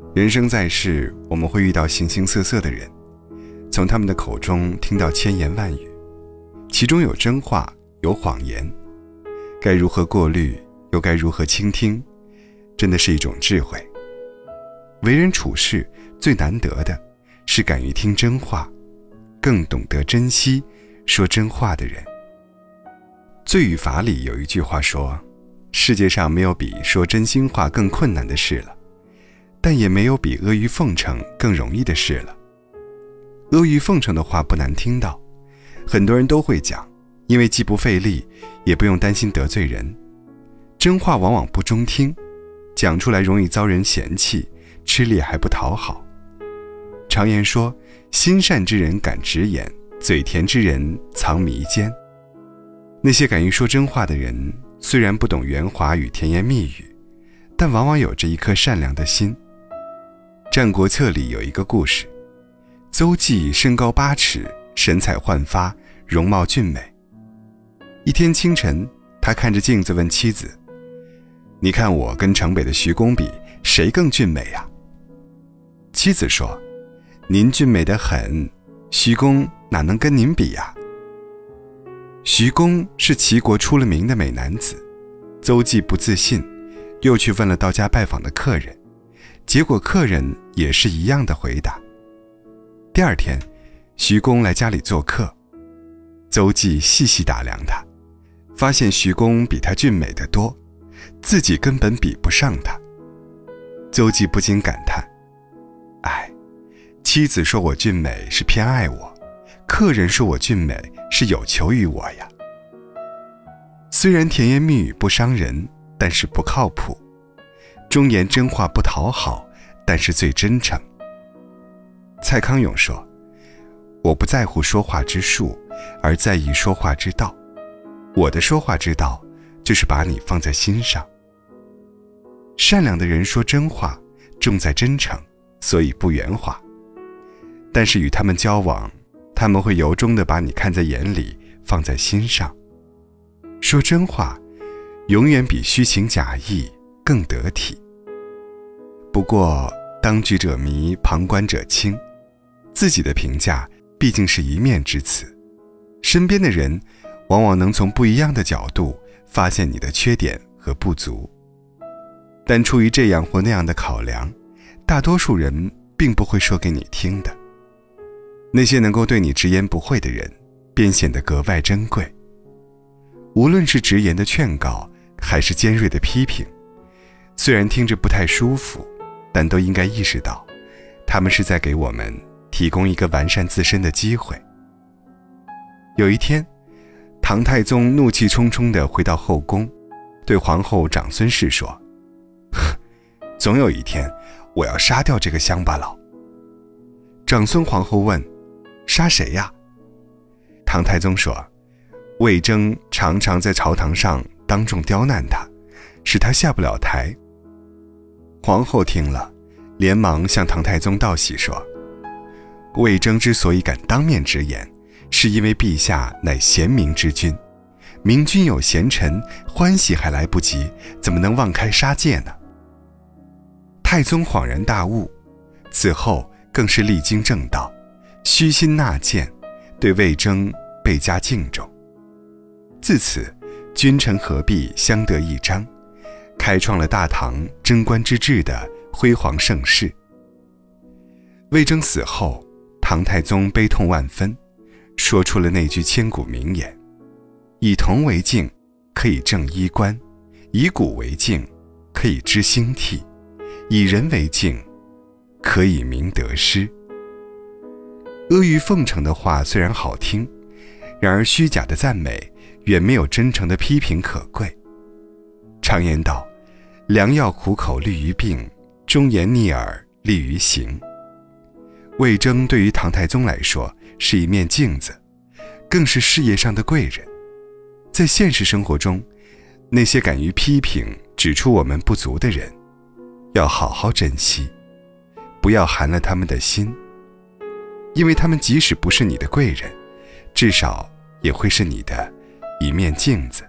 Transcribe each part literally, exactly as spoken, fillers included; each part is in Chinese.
人生在世，我们会遇到形形色色的人，从他们的口中听到千言万语，其中有真话，有谎言，该如何过滤，又该如何倾听，真的是一种智慧。为人处事最难得的是敢于听真话，更懂得珍惜说真话的人。罪与罚里有一句话说，世界上没有比说真心话更困难的事了，但也没有比阿谀奉承更容易的事了。阿谀奉承的话不难听到，很多人都会讲，因为既不费力，也不用担心得罪人。真话往往不中听，讲出来容易遭人嫌弃，吃力还不讨好。常言说，心善之人敢直言，嘴甜之人藏迷奸。那些敢于说真话的人，虽然不懂圆滑与甜言蜜语，但往往有着一颗善良的心。战国策里有一个故事，邹忌身高八尺，神采焕发，容貌俊美。一天清晨，他看着镜子问妻子，你看我跟城北的徐公比，谁更俊美呀？妻子说，您俊美得很，徐公哪能跟您比呀？徐公是齐国出了名的美男子，邹忌不自信，又去问了到家拜访的客人，结果客人也是一样的回答。第二天，徐公来家里做客，邹忌细细打量他，发现徐公比他俊美得多，自己根本比不上他。邹忌不禁感叹，哎，妻子说我俊美是偏爱我，客人说我俊美是有求于我呀。虽然甜言蜜语不伤人，但是不靠谱；忠言真话不讨好，但是最真诚。蔡康永说，我不在乎说话之术，而在意说话之道。我的说话之道，就是把你放在心上。善良的人说真话，重在真诚，所以不圆滑。但是与他们交往，他们会由衷地把你看在眼里，放在心上。说真话，永远比虚情假意更得体。不过，当局者迷，旁观者清，自己的评价毕竟是一面之词，身边的人往往能从不一样的角度发现你的缺点和不足。但出于这样或那样的考量，大多数人并不会说给你听的。那些能够对你直言不讳的人，便显得格外珍贵。无论是直言的劝告，还是尖锐的批评，虽然听着不太舒服，但都应该意识到，他们是在给我们提供一个完善自身的机会。有一天，唐太宗怒气冲冲地回到后宫，对皇后长孙氏说，总有一天，我要杀掉这个乡巴佬。长孙皇后问，杀谁呀？唐太宗说，魏征常常在朝堂上当众刁难他，使他下不了台。皇后听了，连忙向唐太宗道喜说，魏征之所以敢当面直言，是因为陛下乃贤明之君，明君有贤臣，欢喜还来不及，怎么能妄开杀戒呢？太宗恍然大悟，此后更是励精正道，虚心纳谏，对魏征倍加敬重。自此，君臣合璧相得益彰，开创了大唐贞观之治的辉煌盛世。魏征死后，唐太宗悲痛万分，说出了那句千古名言，以铜为镜，可以正衣冠；以古为镜，可以知兴替；以人为镜，可以明得失。阿谀奉承的话虽然好听，然而虚假的赞美远没有真诚的批评可贵。常言道，良药苦口利于病，忠言逆耳利于行。魏征对于唐太宗来说是一面镜子，更是事业上的贵人。在现实生活中，那些敢于批评指出我们不足的人，要好好珍惜，不要寒了他们的心，因为他们即使不是你的贵人，至少也会是你的一面镜子。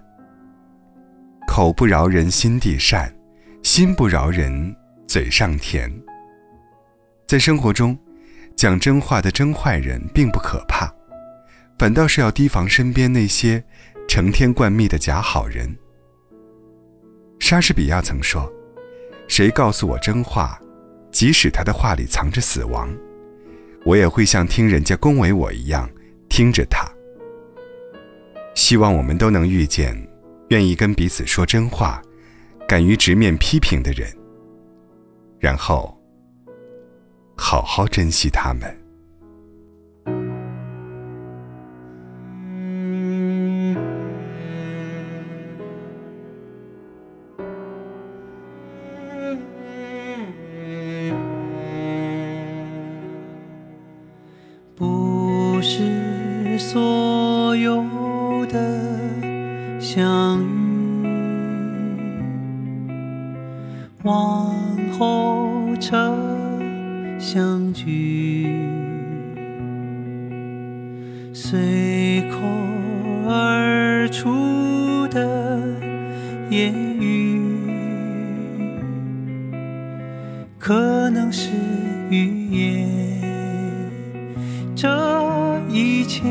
口不饶人心地善，心不饶人嘴上甜。 在生活中，讲真话的真坏人并不可怕，反倒是要提防身边那些成天灌蜜的假好人。莎士比亚曾说，谁告诉我真话，即使他的话里藏着死亡，我也会像听人家恭维我一样听着他。希望我们都能遇见愿意跟彼此说真话，敢于直面批评的人，然后好好珍惜他们。 不是所有的相遇往后车相聚，随口而出的言语，可能是语言。这一切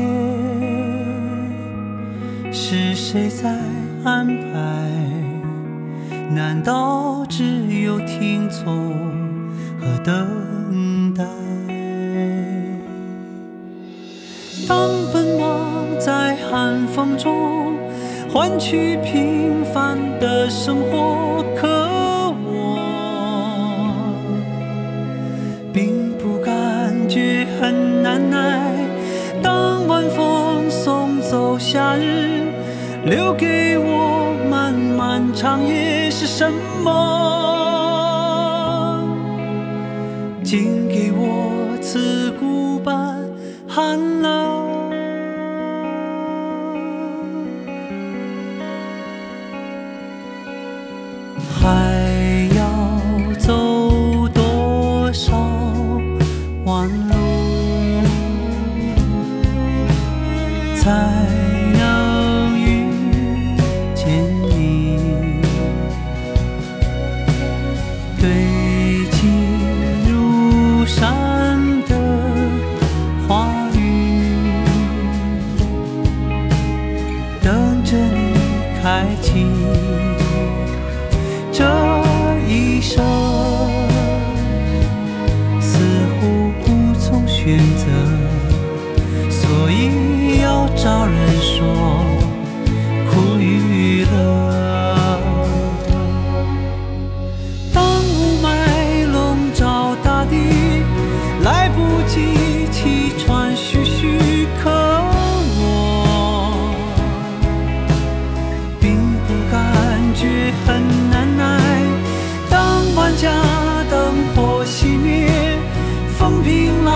是谁在安排？难道只有听从和等待？当奔忙在寒风中换取平凡的生活，可我并不感觉很难耐。当晚风送走夏日，留给我漫漫长夜是什么？竟给我刺骨般寒冷。还要走多少弯路，才能遇见你？堆积如山的话语，等着你开启这一生，似乎无从选择，所以要找人说苦与乐。当雾霾笼罩大地，来不及气喘吁吁，可我并不感觉很难耐。当万家灯火熄灭，风平浪